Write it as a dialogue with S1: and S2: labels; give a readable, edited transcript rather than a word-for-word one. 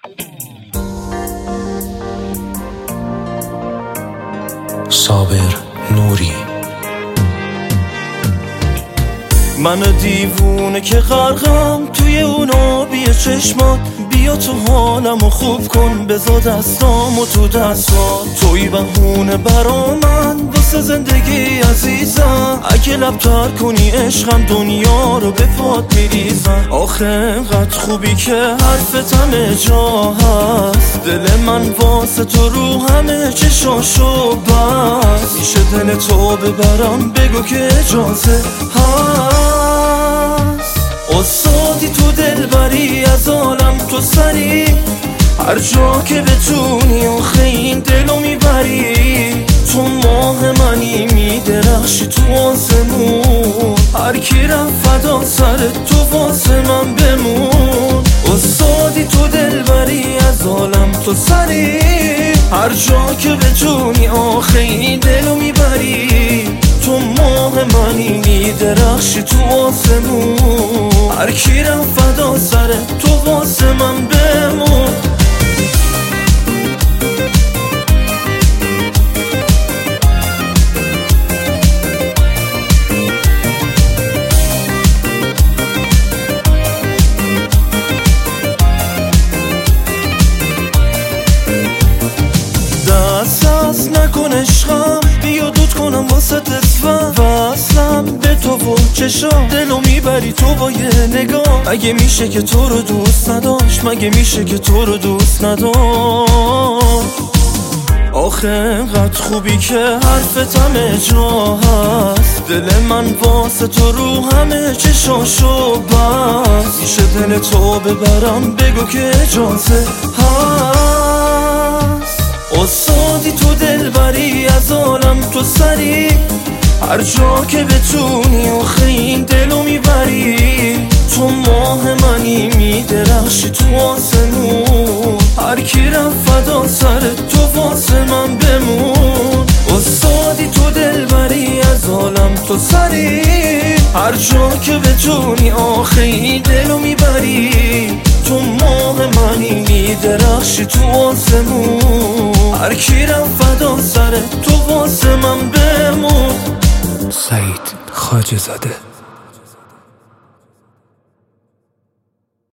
S1: صابر نوری.
S2: من دیوونه که غرقم توی اون آبی چشمات، بیا تو حالمو خوب کن، بذار دستامو تو دستات. توی بهونه برا من واسه زندگی عزیزم، اگه لب تر کنی عشقم دنیا رو به پات میریزم. آخه انقدر خوبی که حرفت همه جا هست، دل من واسه تو رو همه چشاشو بست. میشه دل تو ببرم بگو که اجازه هست. استادی تو دل بری از عالم تو سری، هر جا که بتونی آخه این دلو میبری. تو ماه منی میدرخشی تو آسمون، هر کی رفت فدا سر تو واسه من بمون. استادی تو دل بری از عالم تو سری، هر جا که بتونی آخه این دلو میبری. تو ماه منی میدرخشی تو آسمون، هر کی رفت فدا سر تو واسه من بمون. دست نکن عشقم، بیا دود کنم واسه تسفم. وصلم به تو و چشام، دلو میبری تو با یه نگاه. اگه میشه که تو رو دوست نداشت، مگه میشه که تو رو دوست نداشت. آخه انقدر خوبی که حرفت همه جا هست، دل من واسه تو رو همه چشاشو بست. میشه دل تو ببرم بگو که اجازه هست. استادی تو دل بری از عالم تو سری، هر جا که بتونی آخه این دلو میبری. تو ماه منی میدرخشی تو آسمون، هر کی رفت فدا سر تو واسه من بمون. استادی تو دل بری از عالم تو سری، هر جا که بتونی آخه این دلو میبری. تو ماه منی میدرخشی تو آسمون، هر کی رفت فدا سر تو واسه من بمون.
S1: سعید خواجه زاده.